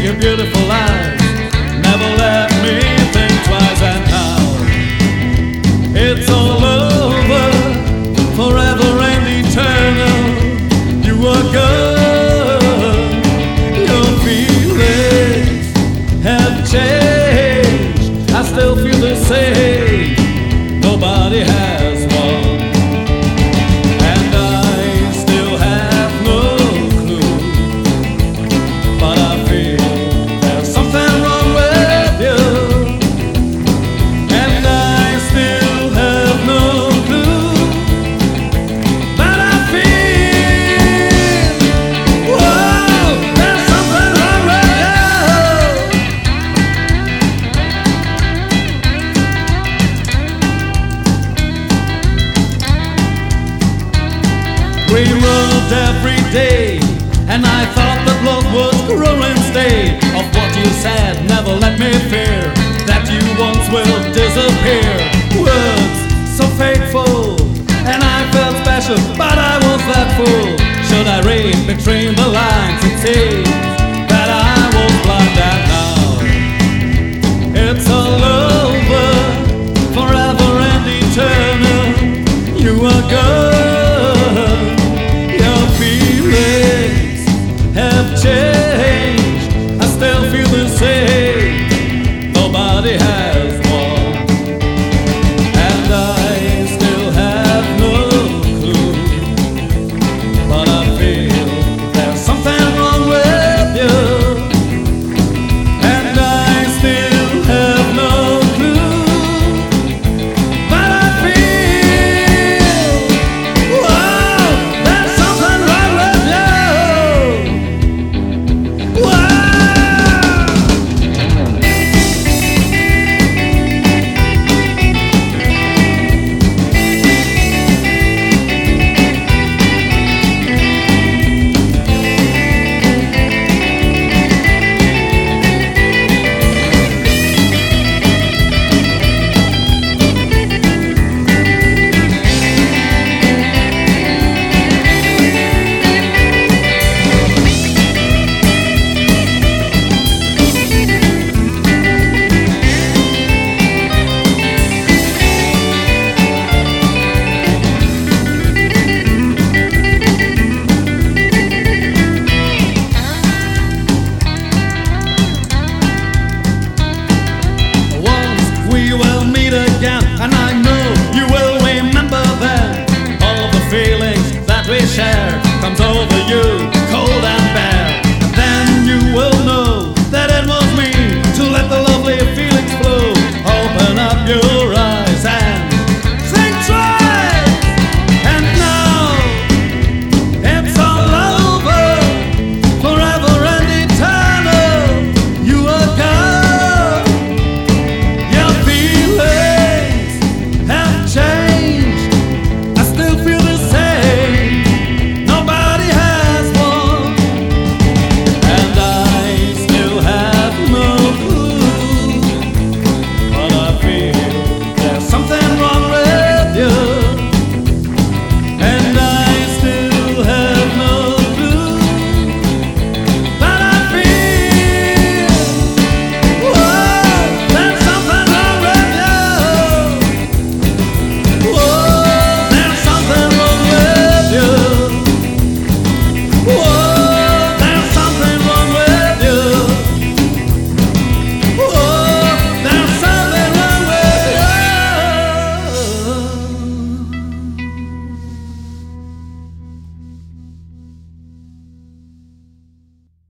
your beautiful eyes never let me think twice. And now it's all over, forever and eternal. You are good, your feelings have changed. I still feel the same, nobody has one. And I still have no clue, but I feel there's something wrong with you. And I still have no clue, but I feel, whoa, there's something wrong with you. We rode every day, and I thought that love would grow and stay. Of what you said never let me fear that you once will disappear. Words so faithful, and I felt special, but I was that fool. Should I read between the lines and see that I was blind? And now it's all over, forever and eternal. You are good, your feelings have changed. I still feel the same, nobody has one. And I still have no clue, but I feel there's something wrong with you. And I still have no clue, but I feel, whoa, there's something wrong with you. Whoa. We will meet again, and I know you will remember then. All the feelings that we shared comes over you.